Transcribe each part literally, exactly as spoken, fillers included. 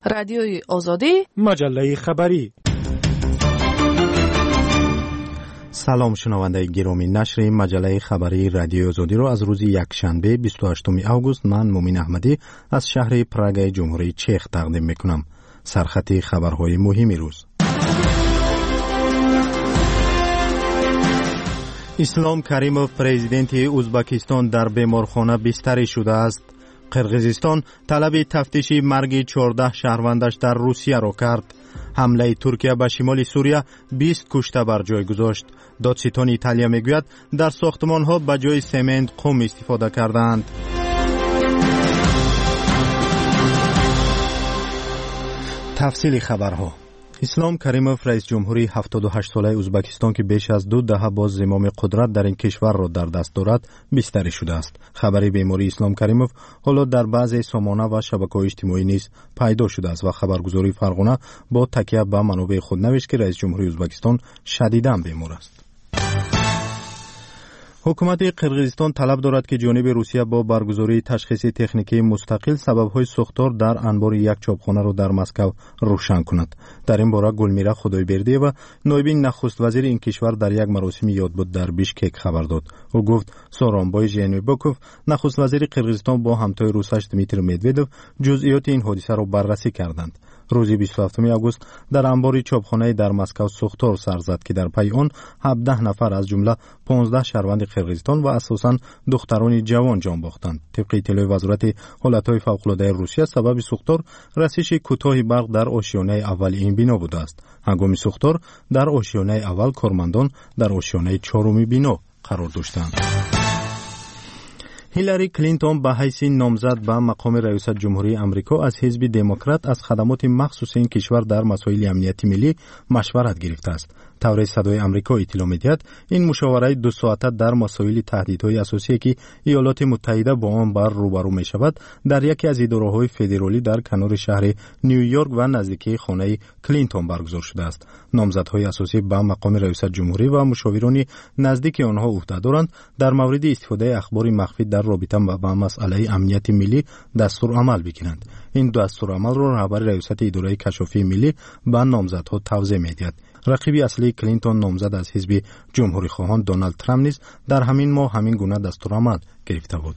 رادیوی آزادی، مجله خبری. سلام شنونده گرامی، نشر مجله خبری رادیو آزادی را از روز یکشنبه بیست و هشتم آگوست من مومین احمدی از شهر پراگ جمهوری چک تقدیم میکنم. سرخط خبرهای مهم روز. اسلام کریموف پرزیدنت ازبکستان در بیمارخانه بستری شده است. قرقیزستان طلب تفتیش مرگ چهارده شهروندش در روسیه را کرد. حمله ترکیه به شمال سوریه بیست کشته بر جای گذاشت. دادستان ایتالیا میگوید در ساختمان‌ها به جای سمنت قم استفاده کردند. تفصیل خبرها. اسلام کریموف رئیس جمهوری هفتاد و هشت ساله ازبکستان که بیش از دو دهه باز زمام قدرت در این کشور را در دست دارد بستری شده است. خبری بیماری اسلام کریموف حالا در بعضی سامانه و شبکه‌های اجتماعی نیز پیدا شده است و خبرگزاری فرغانه با تکیه به منابع خود نوشت که رئیس جمهوری ازبکستان شدیداً بیمار است. حکومت قرقیزستان طلب دارد که جانب روسیه با برگزاری تشخیص تکنیکی مستقل سبب‌های سوختار در انبار یک چاپخانه را در مسکو روشن کند. در این باره گلمیرا خدایبردی و نایب نخست وزیر این کشور در یک مراسم یادبود در بیشکک خبر داد. او گفت سورونبای ژنبکوف نخست وزیر قرقیزستان با همتای روسش دمیتری مدودوف جزئیات این حادثه را بررسی کردند. روز بیست و هفتم آگوست در انبار چاپخانه در مسکو سوختار سر زد که در پی آن هفده نفر از جمله پانزده شهروند قرقیزستان و اساساً دختران جوان جان باختند. طبق اطلاع وزارت حالتهای فوق‌العاده روسیه سبب سوختار رسش کوتاه برق در آشیانه اول این بنا بوده است. هنگام سوختار در آشیانه اول کارمندان در آشیانه چهارم بنا قرار داشتند. هیلاری کلینتون به حیث نامزد به مقام ریاست جمهوری آمریکا از حزب دموکرات از خدمات مخصوص این کشور در مسائل امنیتی ملی مشورت گرفته است. طور صدای آمریکا اطلاع می‌دهد این مشاوره دو ساعته در مسائل تهدیدهای اساسی که ایالات متحده با آن بر روبرو می‌شود در یکی از اداره‌های فدرالی در کنار شهر نیویورک و نزدیکی خانه کلینتون برگزار شده است. نامزدهای اساسی به مقام ریاست جمهوری و مشاوران نزدیک آنها عهده دارند در مورد استفاده اخبار مخفی در رابطه با مسئله امنیت ملی دستور عمل بگیرند. این دستور عمل را رهبر ریاست اداره کشافی ملی به نامزدها توضیح می‌دهد. رقیب اصلی کلینتون نامزد از حزب جمهوری خواهان دونالد ترامپ نیز در همین ماه همین گونه دستور عمل گرفته بود.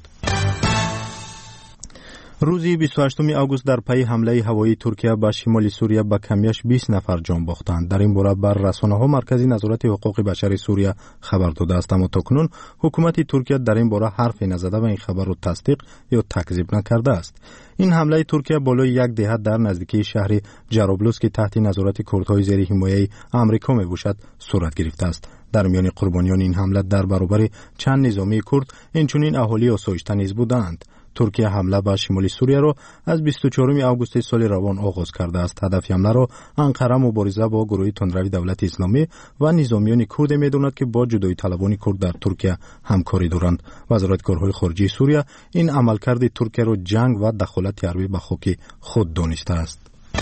روز بیست و هشتم آگوست در پی حمله هوایی ترکیه به شمال سوریه به کمیش بیست نفر جان باختند. در این باره بر رسانه‌ها مرکزی نظارت حقوق بشر سوریه خبر داده است، اما تاکنون حکومت ترکیه در این باره حرفی نزده و این خبر را تصدیق یا تکذیب نکرده است. این حمله ترکیه بالای یک دهه در نزدیکی شهر جرابلوس که تحت نظارت کردهای زیر حمایه آمریکا میباشد صورت گرفته است. در میان قربانیان این حمله در برابر چند نظامی کرد اینچنین اهالی آسایشته نیز بودند. ترکیه حمله به شمال سوریه را از بیست و چهارم آگوست سال روان آغاز کرده است. هدف حمله را انقره مبارزه با گروه تندروی دولت اسلامی و نظامیان کرد می‌داند که با جدایی طلبان کرد در ترکیه همکاری دارند. وزارت کارهای خارجه سوریه این عملکرد ترکیه را جنگ و دخالت حربی به خاک خود دانسته است.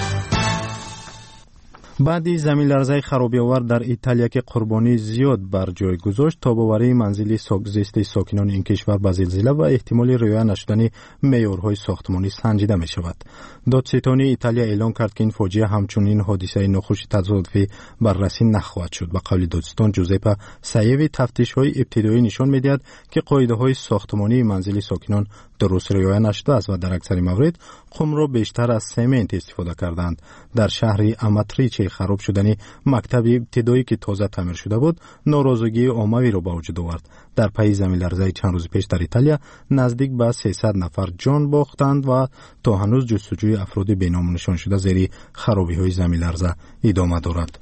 بعد زمین لرزه خرابی آور در ایتالیا که قربانی زیاد بر جای گذاشت، تاب‌آوری منزل ساکزیست ساکنان این کشور به زلزله و احتمال رعایت نشدن معیارهای ساختمانی سنجیده می شود. دادستان ایتالیا اعلام کرد که این فاجعه همچنین حادثه ناخوش تصادفی بررسی نخواهد شد. به قول دادستان جوزپه سایوی تفتیش‌های ابتدایی نشان می‌دهد که قاعده‌های ساختمانی منزل ساکنان درست رعایت نشده است و در اکثر موارد قم را بیشتر از سمنت استفاده کردند. در شهر اماتریچه خراب شدن مکتب ابتدایی که تازه تعمیر شده بود ناراضگی عمومی را به وجود آورد. در پی زمین لرزه چند روز پیش در ایتالیا نزدیک به سیصد نفر جان باختند و تا هنوز جستجوی افراد بینام نشان شده زیر خرابی‌های زمین لرزه ادامه دارد.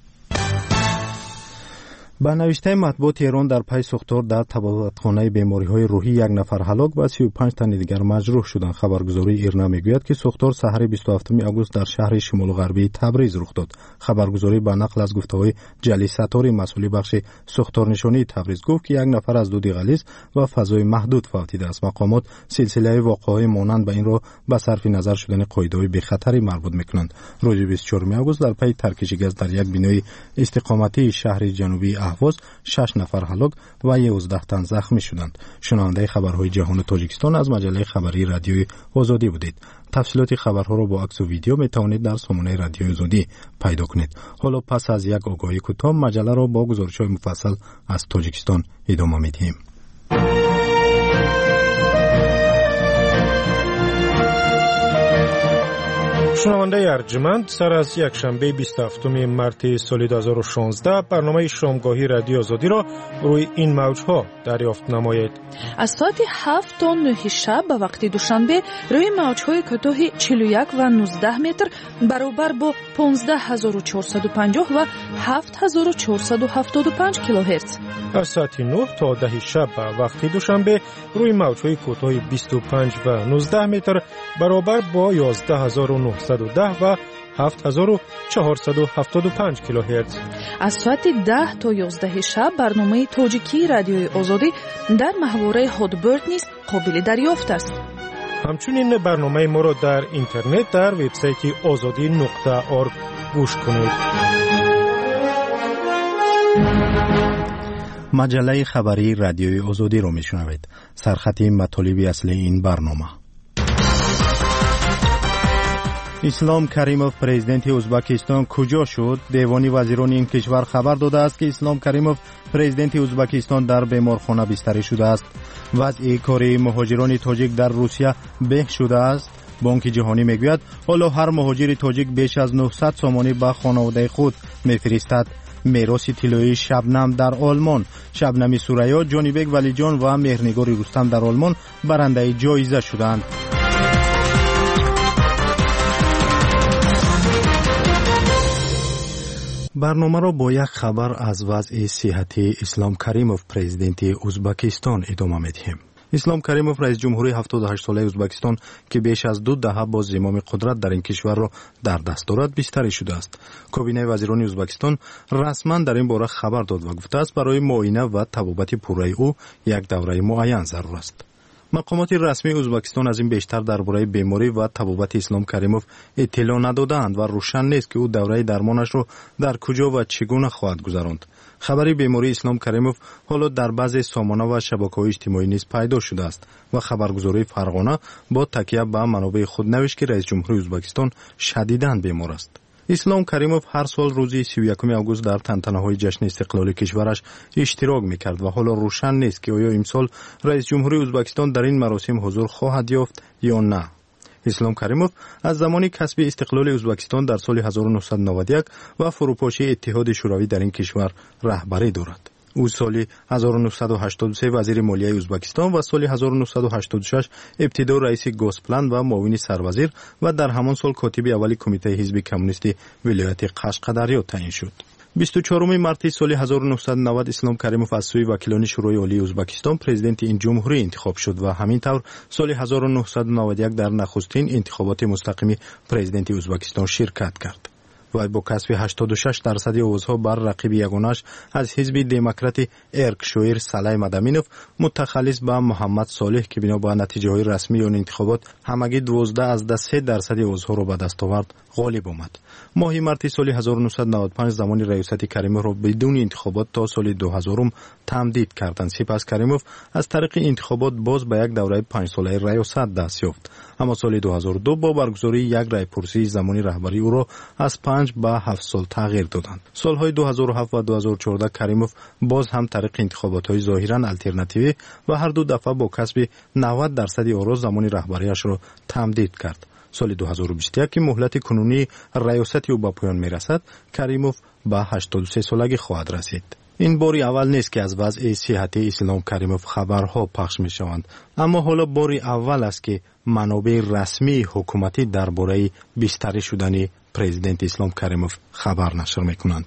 با نوشته مطبوعات ایران در پی سوختار در تبابتخانه بیماری‌های روحی یک نفر هلاک و سی و پنج تن دیگر مجروح شدند. خبرگزاری ایرنا میگوید که سوختار سحر بیست و هفتم آگوست در شهر شمال غربی تبریز رخ داد. خبرگزاری با نقل از گفته‌های جلی ستاری مسئول بخش سوختار نشانی تبریز گفت که یک نفر از دود غلیظ و فضای محدود فوت دیده است. مقامات سلسله واقعه‌های مانند به این را به صرف نظر شدن قاعده‌های بی‌خطری مربوط می‌کنند. روز بیست و چهارم آگوست در پی ترکیش گاز در یک بنای استقامتی شهر جنوبی اهواز شش نفر هلاک و یازده تن زخمی شدند. شنونده خبرهای جهان تاجیکستان از مجله خبری رادیوی آزادی بودید. تفصیلات خبرها را با عکس و ویدیو می توانید در سامانه رادیوی آزادی پیدا کنید. حالا پس از یک آگاهی کوتاه مجله را با گزارش‌های مفصل از تاجیکستان ادامه می‌دهیم. شنونده ارجمند، سر از یک شنبه بیست و هفتم مارس سال دو هزار و شانزده برنامه شامگاهی رادیو آزادی را روی این موج‌ها دریافت نمایید. از ساعت هفت تا نه شب به وقت دوشنبه روی موج‌های کوتاه چهل و یک و نوزده متر برابر با پانزده هزار و چهارصد و پنجاه و هفت هزار و چهارصد و هفتاد و پنج کیلوهرتز. از ساعت نه تا ده شب به وقت دوشنبه روی موج‌های کوتاه بیست و پنج و نوزده متر برابر با یازده هزار و نهصد و ده و هفت هزار و چهارصد و هفتاد و پنج کیلوهرتز. از ساعت ده تا یازده شب برنامه تاجیکی رادیوی آزادی در محوره هادبرد نیز قابل دریافت است. همچنین برنامه ما را در اینترنت در وبسایت آزادی نقطه اورگ گوش کنید. مجله خبری رادیوی آزادی را میشنوید. سرخط مطالب اصلی این برنامه: اسلام کریموف پرزیدنت ازبکستان کجا شد؟ دیوان وزیران این کشور خبر داده است که اسلام کریموف پرزیدنت ازبکستان در بیمارخانه بستری شده است. وضع کاری مهاجران تاجیک در روسیه بهتر شده است. بانک جهانی میگوید حالا هر مهاجر تاجیک بیش از نهصد سامانی به خانواده خود میفرستد. میراث طلایی شبنم در آلمان: شبنم سوریا، جانیبک ولیجان و مهرنگار رستم در آلمان برنده جایزه شدند. برنامه را با یک خبر از وضع صحتی اسلام کریموف پرزیدنت ازبکستان ادامه می‌دهیم. اسلام کریموف رئیس جمهوری هفتاد و هشت ساله ازبکستان که بیش از دو دهه با زمام قدرت در این کشور را در دست دارد بستری شده است. کابینه وزیران ازبکستان رسما در این باره خبر داد و گفته است برای معاینه و طبابت پوره او یک دوره معین ضرور است. مقامات رسمی ازبکستان از این بیشتر درباره بیماری و طبابت اسلام کریموف اطلاع ندادند و روشن نیست که او دوره درمانش را در کجا و چگونه خواهد گذراند. خبری بیماری اسلام کریموف حالا در بعضی سامانه و شبکه‌های اجتماعی نیز پیدا شده است و خبرگزاری فرغانه با تکیه به منابع خود نوشت که رئیس جمهوری ازبکستان شدیداً بیمار است. اسلام کریموف هر سال روز سی و یکم آگوست در تنتنه‌های جشن استقلال کشورش اشتراک می‌کرد و حالا روشن نیست که آیا امسال رئیس جمهوری ازبکستان در این مراسم حضور خواهد یافت یا نه. اسلام کریموف از زمان کسب استقلال ازبکستان در سال هزار و نهصد و نود و یک و فروپاشی اتحاد شوروی در این کشور رهبری دارد. او سال هزار و نهصد و هشتاد و سه وزیر مالیه ازبکستان و سال هزار و نهصد و هشتاد و شش ابتدا رئیس گازپلان و معاون سروزیر و در همان سال کاتب اولی کمیته حزب کمونیست ولایت قشقدریا تعیین شد. بیست و چهارم مارس سال هزار و نهصد و نود اسلام کریموف از سوی وکیلان شورای عالی ازبکستان پرزیدنت این جمهوری انتخاب شد و همین طور سال هزار و نهصد و نود و یک در نخستین انتخابات مستقیم پرزیدنت ازبکستان شرکت کرد. و با کسب هشتاد و شش درصد آوازها بر رقیب یگانش از حزب دموکرات ارکشویر سلای مدامینوف متخلص به محمد صالح که بنا به نتیجه های رسمی آن انتخابات همگی دوازده از ده سه درصد آوازها را به دست آورد غالب آمد. ماه مارس سال هزار و نهصد و نود و پنج زمان ریاست کریموف را بدون انتخابات تا سال دو هزار تمدید کردند. سپس کریموف از طریق انتخابات باز به یک دوره پنج ساله ریاست دست یافت. اما سال دو هزار و دو با برگزاری یک رای پرسی زمانی رهبری او را از پنج به هفت سال تغییر دادند. سالهای دو هزار و هفت و دو هزار و چهارده کریموف باز هم طریق انتخابات‌های ظاهراً الटरनेटिव्ی و هر دو دفعه با کسب نود درصد آرا زمانی رهبریش را تمدید کرد. سال دو هزار و بیست و یک که مهلت کنونی ریاست او به پایان میرسد، کریموف به هشتاد و سه سالگی خواهد رسید. این باری اول نیست که از وضع صحتی اسلام کریموف خبرها پخش می شوند، اما حالا باری اول است که منابع رسمی حکومتی درباره بستری شدن پرزیدنت اسلام کریموف خبر نشر می کنند.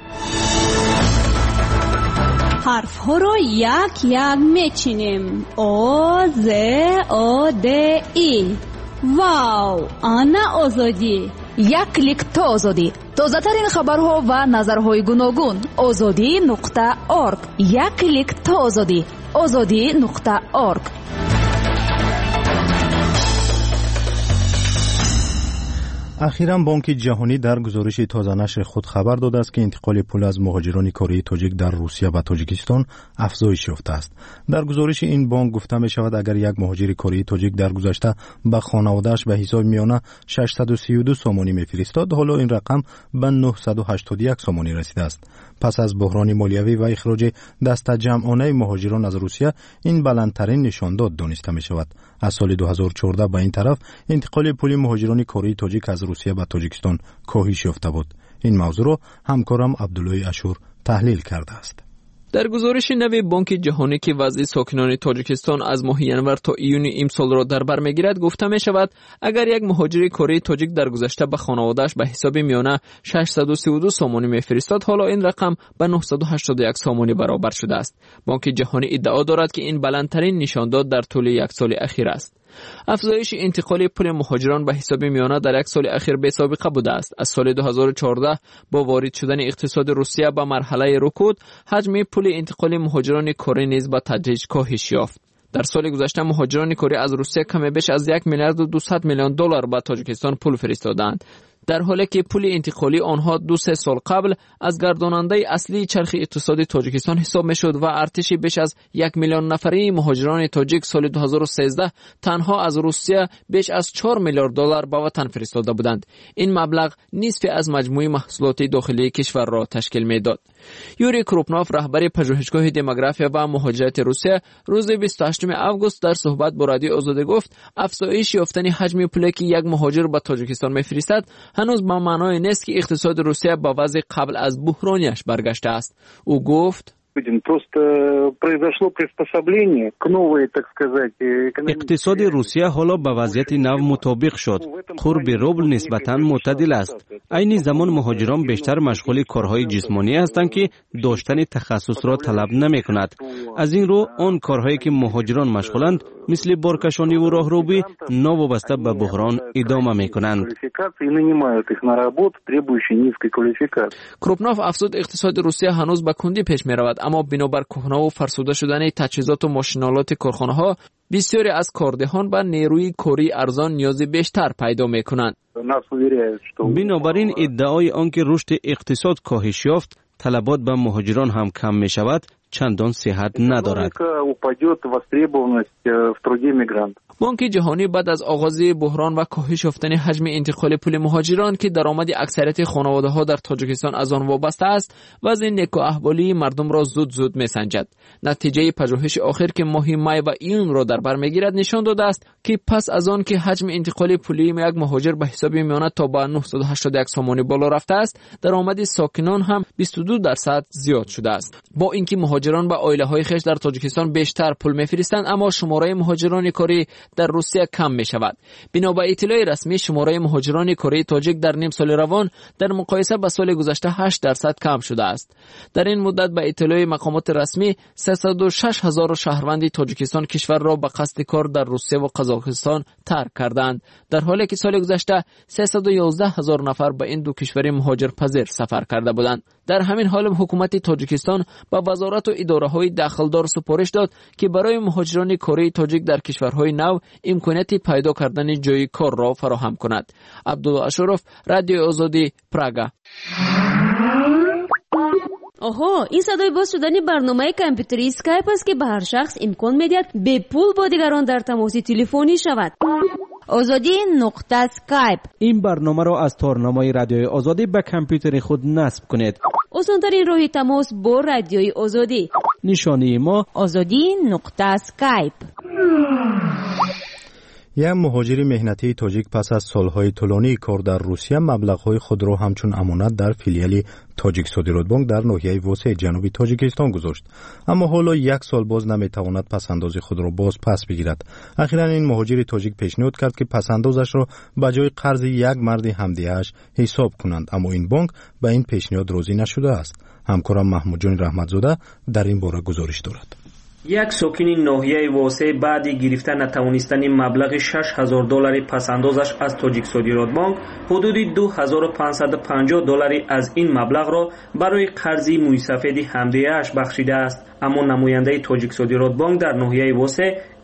حرف ها رو یک یک می چینیم. او ز او د ای. واو، آنا آزادی. یک کلیک تا آزادی. تازه ترین خبرها و نظرهای گوناگون. آزادی نقطه اورگ. یک کلیک تا آزادی. آزادی نقطه اورگ. اخیراً بانک جهانی در گزارش تازه نشر خود خبر داده است که انتقال پول از مهاجران کره تاجیک در روسیه و تاجیکستان افزایش یافته است. در گزارش این بانک گفته می شود اگر یک مهاجر کره تاجیک در گذشته به خانواده‌اش به حساب میانه ششصد و سی و دو سومانی میفرستاد، حالا این رقم به نهصد و هشتاد و یک سومانی رسیده است. پس از بحران مالیوی و اخراج دست جمعانه مهاجران از روسیه این بلندترین نشانداد دانسته می شود. از سال دو هزار و چهارده به این طرف انتقال پول مهاجران کره تاجیک از روسیه به تاجیکستان کاهش یافته بود. این موضوع را همکارم عبدالله اشور تحلیل کرده است. در گزارش نوی بانک جهانی که وضع ساکنان تاجیکستان از ماه ینور تا ایون امسال را در بر میگیرد گفته می شود اگر یک مهاجر کره تاجیک در گذشته به خانواده‌اش به حساب میانه ششصد و سی و دو سومانی میفرستاد، حالا این رقم به نهصد و هشتاد و یک سومانی برابر شده است. بانک جهانی ادعا دارد که این بلندترین نشانداد در طول یک سال اخیر است. افزایش انتقال پول مهاجران به حساب میانه در یک سال اخیر بی سابقه بوده است. از سال دو هزار و چهارده با وارد شدن اقتصاد روسیه به مرحله رکود، حجم پول انتقال مهاجران کره نیز به تدریج کاهش یافت. در سال گذشته مهاجران کره از روسیه کم بیش از یک میلیارد و دویست میلیون دلار به تاجیکستان پول فرستادند، در حالی که پول انتقالی آنها دو سه سال قبل از گرداننده اصلی چرخ اقتصادی تاجیکستان حساب میشد و ارتش بیش از یک میلیون نفری مهاجران تاجیک سال دو هزار و سیزده تنها از روسیه بیش از چهار میلیارد دلار به وطن فرستاده بودند. این مبلغ نصف از مجموع محصولات داخلی کشور را تشکیل میداد. یوری کروپنوف رهبر پژوهشگاه دموگرافیا و مهاجرت روسیه روز بیست و هشتم آگوست در صحبت با رادیو آزادی گفت افزایش یافتن حجم پولی که یک مهاجر به تاجیکستان میفرستد هنوز به معنای نیست که اقتصاد روسیه با وضع قبل از بحرانش برگشته است. او گفت اقتصاد روسیه حالا به وضعیت نو مطابق شد. قرب روبل نسبتاً معتدل است. عین زمان مهاجران بیشتر مشغول کارهای جسمانی هستند که داشتن تخصص را طلب نمی کند. از این رو آن کارهایی که مهاجران مشغولند مثل بارکشانی و راهروی ناوابسته به بحران ادامه می کنند. کروپنوف افزود اقتصاد روسیه هنوز به کندی پیش می رود، اما بنابر کهنه و فرسوده شدن تجهیزات و ماشینالات کارخانه ها بسیاری از کاردهان به نیروی کاری ارزان نیاز بیشتر پیدا می کنند. بنابراین ادعای آنکه رشد اقتصاد کاهش یافت طلبات به مهاجران هم کم می شود چندان صحت ندارد. بانک جهانی بعد از آغاز بحران و کاهش یافتن حجم انتقال پول مهاجران که درآمد اکثریت خانواده‌ها در تاجیکستان از آن وابسته است، وضع نیک و احوالی مردم را زود زود میسنجد. نتیجه پژوهش آخر که ماه می و ایون را در بر میگیرد نشان داده است که پس از آن که حجم انتقال پولی یک مهاجر به حساب میانه تا به نهصد و هشتاد و یک سومانی بالا رفته است، درآمد ساکنان هم بیست و دو درصد زیاد شده است. با اینکه مهاجران به عائله‌های خویش در تاجیکستان بیشتر پول می‌فرستند، اما شماره مهاجران کره در روسیه کم می‌شود. بنا به اطلاع رسمی شماره مهاجران کره تاجیک در نیم سال روان در مقایسه با سال گذشته هشت درصد کم شده است. در این مدت به اطلاع مقامات رسمی سیصد و شش هزار شهروند تاجیکستان کشور را به قصد کار در روسیه و قزاقستان ترک کردند، در حالی که سال گذشته سیصد و یازده هزار نفر به این دو کشور مهاجرپذیر سفر کرده بودند. در همین حال حکومت تاجیکستان با وزارت و اداره‌های داخلدار سپارش داد که برای مهاجران کره تاجیک در کشورهای نو امکانیت پیدا کردن جای کار را فراهم کند. عبدالله اشرف، رادیو آزادی، پراگا. آها، این صدای باز شدن برنامه کامپیوتری اسکایپ است که به هر شخص امکان می‌دهد به پول با دیگران در تماس تلفنی شود. آزادی نقطه اسکایپ. این برنامه را از تارنمای رادیوی آزادی به کامپیوتر خود نصب کنید. آسان‌ترین راه تماس با رادیوی آزادی. نشانی ما آزادی نقطه اسکایپ. یک مهاجر مهنتی تاجیک پس از سالهای طولانی کار در روسیه مبلغ‌های خود را همچون امانت در فیلیال تاجیک صادرات بانک در ناحیه واسع جنوبی تاجیکستان گذاشت، اما حالا یک سال باز نمیتواند پسنداز خود را باز پس بگیرد. اخیراً این مهاجر تاجیک پیشنهاد کرد که پسندازش را به جای قرض یک مرد همدیه‌اش حساب کنند، اما این بانک به این پیشنهاد راضی نشده است. همکارم محمود جان رحمتزاده در این باره گزارش دارد. یک ساکن ناحیه واسع بعد گرفتن نتوانستن مبلغ شش هزار دلار پسندازش از تاجیک صادرات بانک حدود دو هزار و پانصد و پنجاه دلار از این مبلغ را برای قرضی موی سفید همدیه‌اش بخشیده است. اما نماینده تاجیک صادرات بانک در ناحیه واسع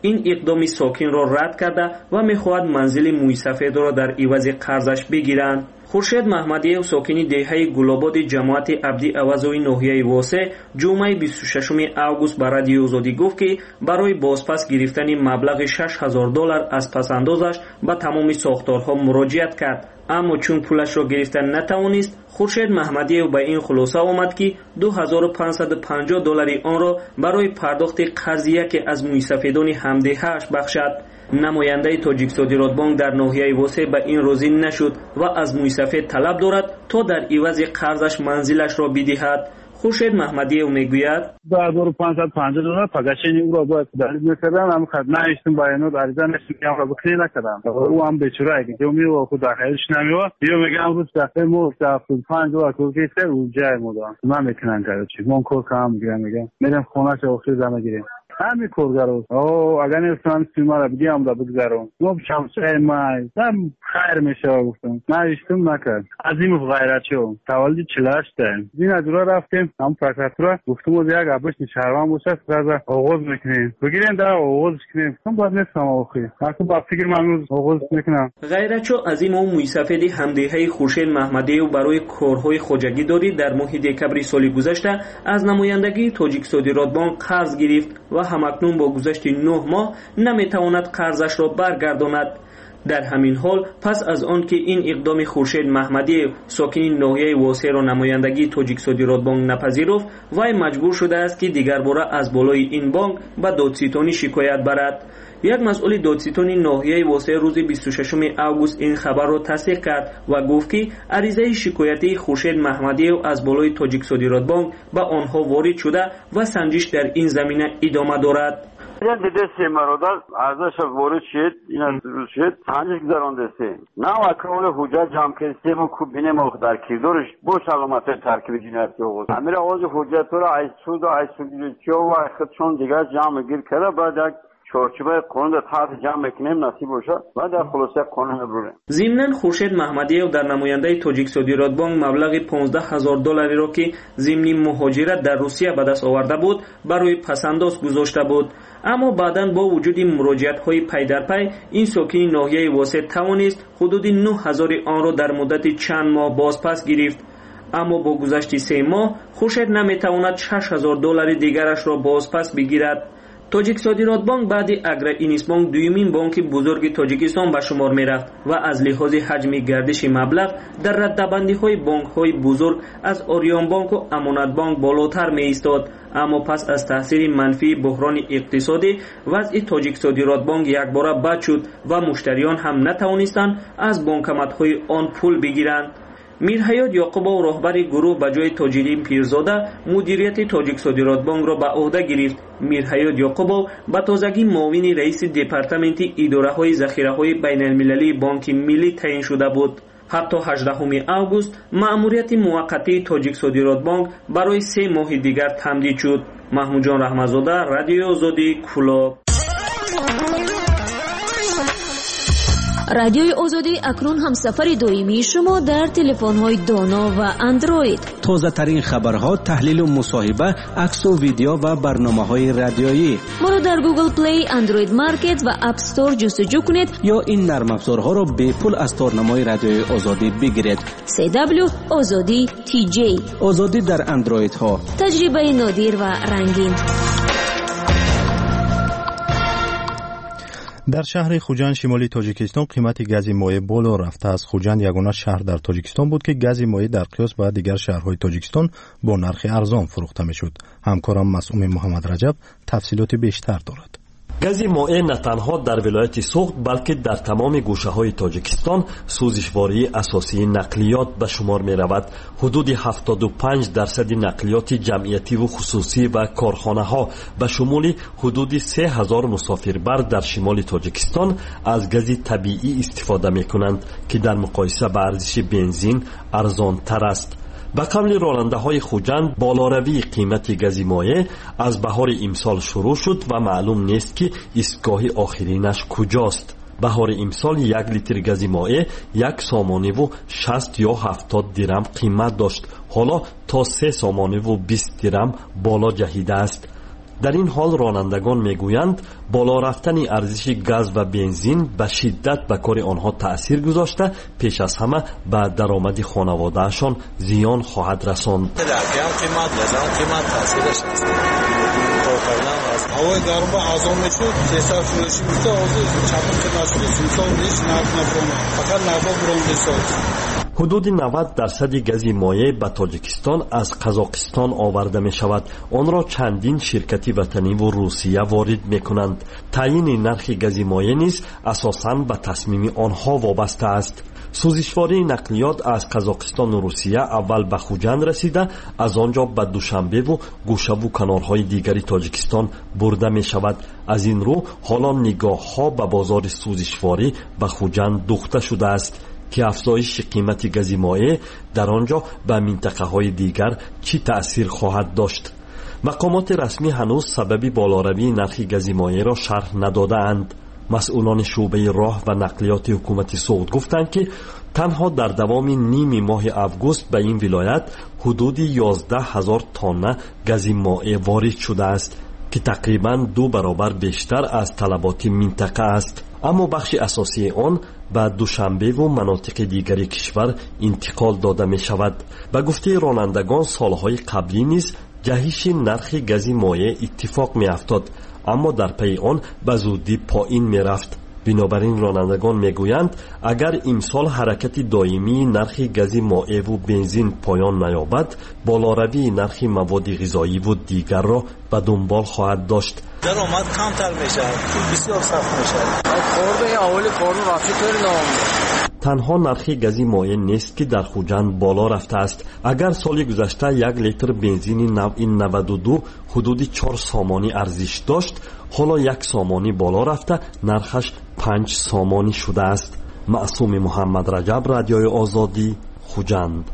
این اقدام ساکن را رد کرده و می‌خواهد منزل مویسفید را در عوض قرضش بگیرند. خورشید محمدیو ساکنی دهه گلاباد جماعت عبدی عوضوی ناحیه واسه جمعه بیست و ششم اوگوست به رادیو آزادی گفت که برای بازپس گرفتن مبلغ شش هزار دلار از پس‌اندازش به تمام ساختارها مراجعت کرد، اما چون پولش را گرفتن نتوانست، خورشید محمدیو به این خلاصه آمد که دو هزار و پانصد و پنجاه دلار آن را برای پرداخت قرضیه که از مویسفیدان همدهه‌اش بخشد. نماینده تاجیک صادرات بانک در ناحیه واسه به این راضی نشد و از مویسفید طلب دارد تا در عوض قرضش منزلش را بدهد. خورشید محمدیو میگوید دو هزار و پانصد و پنجاه دلار پگشین او را باید دریغ میکردم، اما خد نایستم بیانات عریضه نشد که هم را بکنی نکردم. او هم بیچاره اگه جو میو خود داخلش نمیو یا میگم روز دفعه مو هفتاد و پنج دلار کوکی سه او جای مودم من میتونم کرد چی من کار کام میگم میگم میرم خونه چه وقتی زما گیرم همین کارگرو او اگر نمیتونم سیما را بدیم دا بگذارم نو شمسه مای هم خیر میشه گفتم نایستم نکرد عظیم غیرتشو تولد چلاش دارم این از راه رفتیم هم پرکاتورا گفتم و یک ابش شهروند باشه فرض آغاز میکنیم بگیریم در آغاز کنیم من باید نستم آخی حتی با فکر من آغاز میکنم. غیرتشو عظیم و مویسفید همدهه خورشید محمدیو برای کارهای خوجگی داری در ماه دکبر سال گذشته از نمایندگی تاجیک صادرات بانک قرض گرفت و همکنون با گذشت نه ماه نمیتواند قرضش را برگرداند. در همین حال پس از آن که این اقدام خورشید محمدی ساکن ناحیه واسه را نمایندگی تاجیک صادرات بانک نپذیرفت، وی مجبور شده است که دیگر باره از بالای این بانک به دادستانی شکایت برد. یک مسئول دادستان ناحیه واسه روز بیست و ششم اوگوست این خبر را تصدیق کرد و گفت که عریضه شکایتی خورشید محمدی از بالای تاجیک صادرات بانک به آنها وارد شده و سنجش در این زمینه ادامه دارد. یه دیده سی مرادر ارزش وارد شد این از روز شد سنجش گذرانده سی نه وکرول حجت جمع که سی ما خوب بینه ما در کردارش باش علامت ترکیب جنایتی آغاز امیر آغاز حجت را از سود و از سودیچی و خودشون دیگر جمع گیر کرده بعد یک چارچوبه قانون در تحت جمع میکنیم نصیب باشه و در خلاصه قانون بروره. ضمناً خورشید محمدیو در نماینده تاجیک صادرات بانک مبلغ پانزده هزار دلاری را که ضمن مهاجرت در روسیه به دست آورده بود برای پسنداز گذاشته بود، اما بعداً با وجود مراجعت‌های پی در پی این ساکن ناحیه واسط توانست حدود نه هزار آن را در مدت چند ماه بازپس گرفت، اما با گذشت سه ماه خورشید نمیتواند شش هزار دلار دیگرش را بازپس بگیرد. تاجیک صادرات بانک بعد اگرا اینیس بانک دومین بانک بزرگ تاجیکستان به شمار میرفت و از لحاظ حجم گردش مبلغ در ردبندی های بانک های بزرگ از آریان بانک و امانت بانک بالاتر می ایستاد، اما پس از تاثیر منفی بحران اقتصادی وضع تاجیک صادرات بانک یک باره بد شد و مشتریان هم نتوانستند از بانکمت های آن پول بگیرند. میرحیات یعقوبov راهبر گروه به جای تاجرین پیرزاده مدیریت تاجیک صادرات بانک را به عهده گرفت. میرحیات یعقوبov به تازگی معاون رئیس دپارتمنت اداره های ذخیره های بین المللی بانک ملی تعیین شده بود. حتی هجدهم اوگوست مأموریت موقتی تاجیک صادرات بانک برای سه ماه دیگر تمدید شد. محمود جان رحمتزاده، رادیو آزادی، کلاب. رادیوی آزادی اکنون هم سفر دائمی شما در تلفن‌های دانا و اندروید. تازه ترین خبرها، تحلیل و مصاحبه، عکس و ویدیو و برنامه‌های رادیویی. ما رو در گوگل پلی، اندروید مارکت و اپ استور جستجو کنید یا این نرم افزارها را به پول از تارنمای رادیوی آزادی بگیرید. سی دبلیو آزادی تی جی. آزادی در اندروید ها. تجربه نادر و رنگین. در شهر خوجند شمالی تاجیکستان قیمت گاز مایع بالا رفته است. خوجند یگانه شهر در تاجیکستان بود که گاز مایع در قیاس با دیگر شهرهای تاجیکستان با نرخ ارزان فروخته میشد. همکارم مسئول محمد رجب تفصیلات بیشتر دارد. گاز مایع نه تنها در ولایت سوخت بلکه در تمام گوشه‌های تاجیکستان سوزشواری اساسی نقلیات به شمار می‌رود. حدود هفتاد و پنج درصد نقلیات جمعیتی و خصوصی و کارخانه‌ها به شمول حدود سه هزار مسافربر در شمال تاجیکستان از گاز طبیعی استفاده می‌کنند که در مقایسه با ارزش بنزین ارزان‌تر است. به قول راننده های خوجند بالاروی قیمت گاز مایع از بهار امسال شروع شد و معلوم نیست که ایستگاه آخرینش کجاست. بهار امسال یک لیتر گاز مایع یک سامانه و شصت یا هفتاد درم قیمت داشت، حالا تا سه سامانه و بیست درم بالا جهیده است. در این حال رانندگان میگویند بالا رفتن ارزش گاز و بنزین به شدت به کار آنها تأثیر گذاشته، پیش از همه به درآمد خانواده‌شان زیان خواهد رساند. هوای گرم با ازام میشد سیصد شورشی میشد آزاد چپم که نشده سیمسال نیست نفت نفرانه فقط نفت برانده ساز. حدود نود درصد گاز مایع به تاجیکستان از قزاقستان آورده می شود. آن را چندین شرکت وطنی و روسیه وارد می کنند. تعیین نرخ گاز مایع نیز اساساً به تصمیم آنها وابسته است. سوزشواری نقلیات از قزاقستان و روسیه اول به خوجند رسیده، از آنجا به دوشنبه و گوشه و کنارهای دیگری تاجیکستان برده می شود. از این رو حالا نگاه ها به بازار سوزشواری به خوجند دوخته شده است که افزایش قیمت گاز مایع در آنجا به منطقه های دیگر چی تأثیر خواهد داشت. مقامات رسمی هنوز سبب بالاروی نرخ گاز مایع را شرح نداده اند. مسئولان شعبه راه و نقلیات حکومت سعود گفتند که تنها در دوام نیم ماه اوگوست به این ولایت حدود یازده هزار تن گاز مایع وارد شده است که تقریباً دو برابر بیشتر از طلبات منطقه است. اما بخش اساسی آن به دوشنبه و مناطق دیگری کشور انتقال داده می شود. به گفته رانندگان سالهای قبلی نیز جهش نرخ گاز مایع اتفاق می افتاد، اما در پی آن به زودی پایین می رفت. بنابراین رانندگان می گویند اگر امسال حرکت دائمی نرخ گاز مایع و بنزین پایان نیابد، بالاروی نرخ مواد غذایی و دیگر را به دنبال خواهد داشت. درآمد کمتر میشه، پول بسیار سخت میشه. خورده اول قانون رفتی طور نام. تنها نرخ گاز مایع نیست که در خوجند بالا رفته است. اگر سال گذشته یک لیتر بنزین نود و دو حدود چهار سامانی ارزش داشت، حالا یک سامانی بالا رفته نرخش پنج سامانی شده است. معصوم محمد رجب، رادیوی آزادی، خوجند.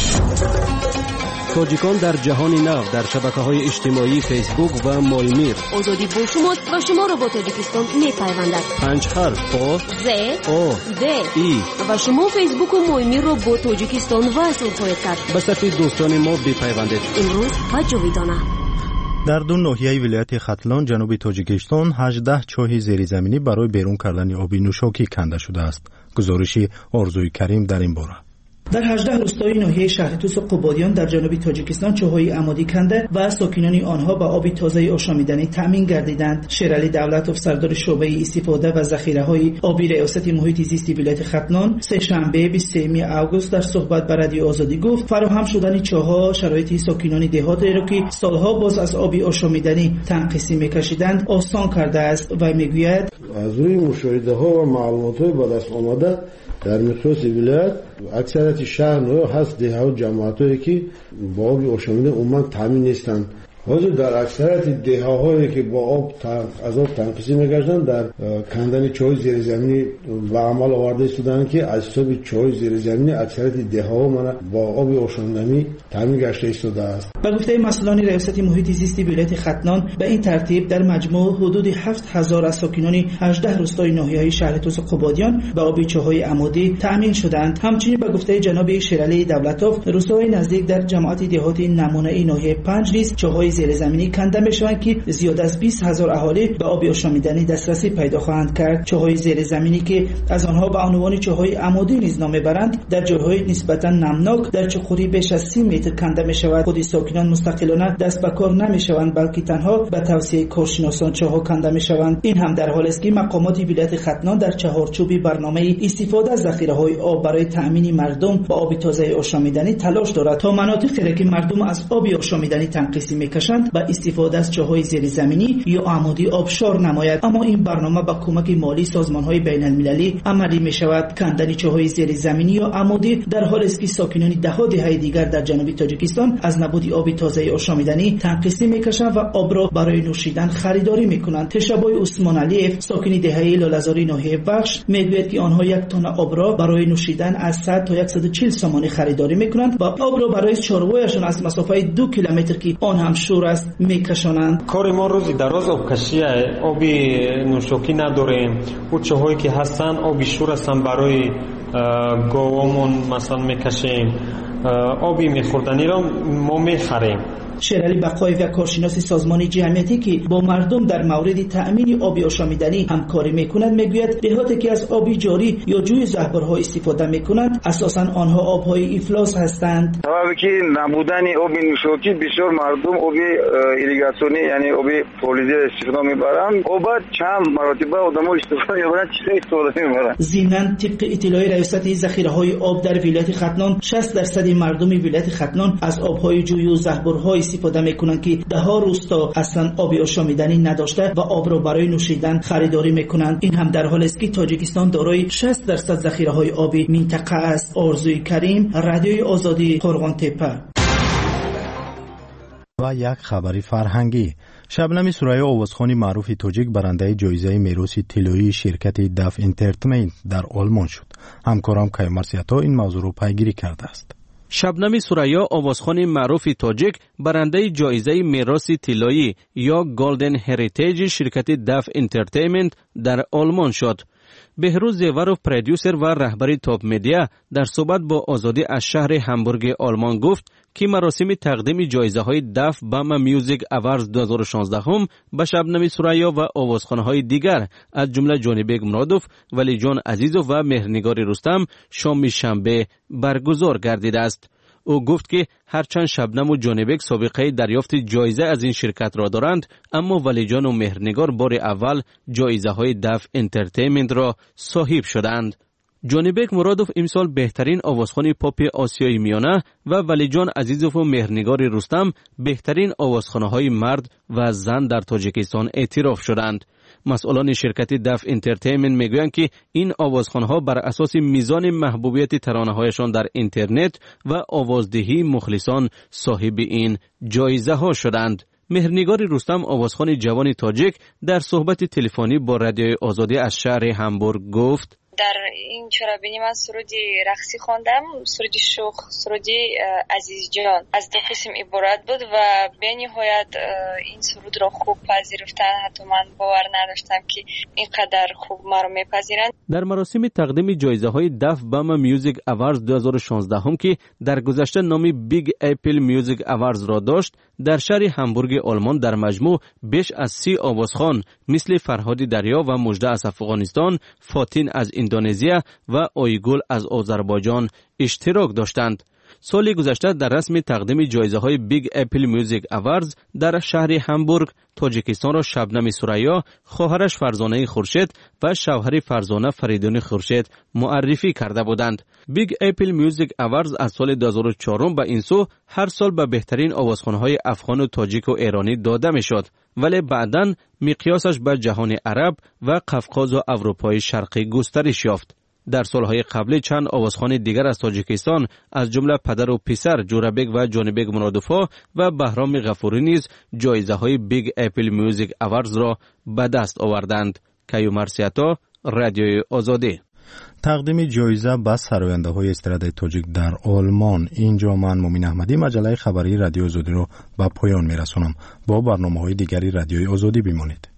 تاجیکان در جهان نو در شبکه‌های اجتماعی فیسبوک و مایمیر. آزادی با شماست و شما را با تاجیکستان می‌پیوندد. پنج حرف آ ز او د ای و شما فیسبوک و مایمیر را با تاجیکستان وصل خواهید کرد. به صفحه دوستان ما بپیوندید. امروز و جاویدانه. در دو ناحیه ولایت ختلان جنوب تاجیکستان هجده چاه زیرزمینی برای بیرون کردن آب نوشاکی کنده شده است. گزارشی آرزوی کریم در این باره. در هجده روستای ناحیه شهر توس قبادیان در جنوب تاجیکستان چاه‌های عمودی کنده و ساکنان آنها به آب تازه آشامیدنی تامین گردیدند. شیرعلی دولتوف سردار شعبه استفاده و ذخیره‌های آبی ریاست محیط زیستی ولایت ختلان سه شنبه بیست و سوم آگوست در صحبت با رادیو آزادی گفت فراهم شدن چاه‌ها شرایط ساکنان دهات را که سالها باز از آب آشامیدنی تنقیسی می‌کشیدند آسان کرده است و می‌گوید از روی مشاهده‌ها و معلومات‌های به دست آمده در مخصوص ولایت اکثریت شهر نو هست ده ها جماعتایی که با آب آشامیده عموما تامین نیستند. حاضر در اکثریت ده هایی که با آب از آب تنقیسی میگشتند در کندن چاه زیرزمینی و عمل آورده شدند که از حساب چاه زیرزمینی اکثریت ده ها من با آب آشامیدنی تامین گشته شده است. به گفته مسئولان ریاست محیط زیستی ولایت ختلان به این ترتیب در مجموع حدود هفت هزار از ساکنان هجده روستای ناحیه شهر توس قبادیان به آب چاه‌های عمودی تامین شدند. همچنین به گفته جناب شیرعلی دولتوف روستای نزدیک در جماعت دهاتی نمونه‌ای ناحیه پنج نیز چاه‌های زیرزمینی کنده میشوند که زیاد از بیست هزار اهالی به آب آشامیدنی دسترسی پیدا خواهند کرد. چاه‌های زیرزمینی که از آنها به عنوان چاه‌های عمودی نیز نام میبرند در جاهای نسبتا نمناک در چقوری بیش از سی متر کنده میشود. خود ساکنان مستقلانه دست به کار نمیشوند بلکه تنها به توصیه کارشناسان چاه‌ها کنده میشوند. این هم در حالی است که مقامات ولایت ختلان در چهارچوب برنامه استفاده از ذخیره‌های آب برای تأمین مردم به آب تازه آشامیدنی تلاش دارد تا مناطقی که مردم از آب آشامیدنی تنقیسی میکشند به استفاده از چاه‌های زیرزمینی یا عمودی آبشار نماید. اما این برنامه با کمک مالی سازمان‌های بین‌المللی عملی می‌شود. کندن چاه‌های زیرزمینی یا عمودی در حالی است که ساکنان ده دهه دیگر در جنوب تاجیکستان از نبود آب تازه آشامیدنی تنقیسی میکشند و آب را برای نوشیدن خریداری میکنند. تشابوی عثمان علیف ساکن دهه لاله‌زاری ناحیه بخش میگوید که آنها یک تن آب را برای نوشیدن از صد تا صد و چهل سامانی خریداری میکنند و آب را برای چاره‌هایشان از مسافت دو کیلومتر که آن هم مشهور است میکشانند. کار ما روزی دراز آبکشی، آبی نوشاکی نداریم. او چاهایی که هستن آبی شور هستن، برای گاوامون مثلا میکشیم. آبی میخوردنی را ما میخریم. شیرعلی بقایی و کارشناس سازمان جمعیتی که با مردم در مورد تأمین آب آشامیدنی همکاری میکنند میگوید دهاتی که از آب جاری یا جوی زهبرها استفاده میکنند اساساً آنها آبهای افلاس هستند. سببی که نبودن آب نوشاکی بسیار مردم آب ایریگاسیونی یعنی آب فولیزی استفاده میبرند. آب چند مرتبه آدم‌ها استفاده میبرند، چیزی استفاده میبرند. ضمناً طبق اطلاع ریاست ذخیره‌های آب در ولایت ختنان شصت درصد مردم ولایت ختنان از آبهای جوی و زهبرها استفاده میکنند که ده ها روستا اصلا آب آشامیدنی نداشته و آب را برای نوشیدن خریداری میکنند. این هم در حالی است که تاجیکستان دارای شصت درصد ذخیره های آبی منطقه است. آرزوی کریم، رادیوی آزادی، قرغان تپه. و یک خبری فرهنگی. شبنم سوریا آوازخوان معروف تاجیک برنده جایزه میراث طلایی شرکت دف انترتینمنت در آلمان شد. همکارم کیومرسیتا این موضوع را پیگیری کرده است. شبنم سوریا آوازخوان معروف تاجیک برنده جایزه میراث طلایی یا گلدن هریتیج شرکت دف انترتینمنت در آلمان شد. بهروز زیورف پرودیوسر و رهبر تاپ مدیا در صحبت با آزادی از شهر همبورگ آلمان گفت که مراسم تقدیم جایزه های دف باما میوزیک اوارز دو هزار و شانزده هم به شبنم سوریا و آوازخوانه های دیگر از جمله جانبگ مرادوف، ولی جان عزیزوف و مهرنگار رستم شام شنبه برگزار گردیده است. او گفت که هرچند شبنم و جانبگ سابقه دریافت جایزه از این شرکت را دارند، اما ولیجان و مهرنگار بار اول جایزه های دف انترتینمنت را صاحب شدند. جانبگ مرادوف امسال بهترین آوازخوان پاپ آسیای میانه و ولیجان عزیزوف و مهرنگار رستم بهترین آوازخوانه های مرد و زن در تاجیکستان اعتراف شدند. مسئولان شرکت دف انترتینمنت میگویند که این آوازخوان‌ها بر اساس میزان محبوبیت ترانه‌هایشان در اینترنت و آوازدهی مخلصان صاحب این جایزه ها شدند. مهرنگار رستم آوازخوان جوان تاجیک در صحبت تلفنی با رادیوی آزادی از شهر همبورگ گفت: در این چرابینی من سرودی رقصی خواندم، سرودی شوخ، سرودی عزیز جان از دو قسم عبارت بود و به نهایت این سرود را خوب پذیرفتن. حتی من باور نداشتم که اینقدر خوب ما را میپذیرند. در مراسم تقدیم جایزه های دف باما میوزیک اوارز دو هزار و شانزده هم که در گذشته نامی بیگ اپل میوزیک اوارز را داشت، در شهر همبورگ آلمان در مجموع بیش از سی آوازخوان مثل فرهاد دریا و مژده از افغانستان، فاتین از اندونزیا و آیگل از آذربایجان اشتراک داشتند. سال گذشته در رسم تقدیم جایزه های بیگ اپل میوزیک اوارز در شهر همبورگ، تاجیکستان را شبنم سوریا، خواهرش فرزانه خورشید و شوهر فرزانه فریدون خورشید معرفی کرده بودند. بیگ اپل میوزیک اوارز از سال دو هزار و چهار به این سو هر سال به بهترین آوازخوان‌های افغان و تاجیک و ایرانی داده میشد، ولی بعداً مقیاسش به جهان عرب و قفقاز و اروپای شرقی گسترش یافت. در سالهای قبلی چند آوازخوان دیگر از تاجیکستان از جمله پدر و پسر جورابگ و جانبگ مرادوفا و بهرام غفوری نیز جایزه های بیگ اپل میوزیک اوارز را به دست آوردند. کیومرسیتا، رادیوی آزادی. تقدیم جایزه به سراینده های استراد تاجیک در آلمان. اینجا من مومین احمدی مجله خبری رادیو آزادی را به پایان میرسونم. با برنامه های دیگری رادیوی آزادی بمانید.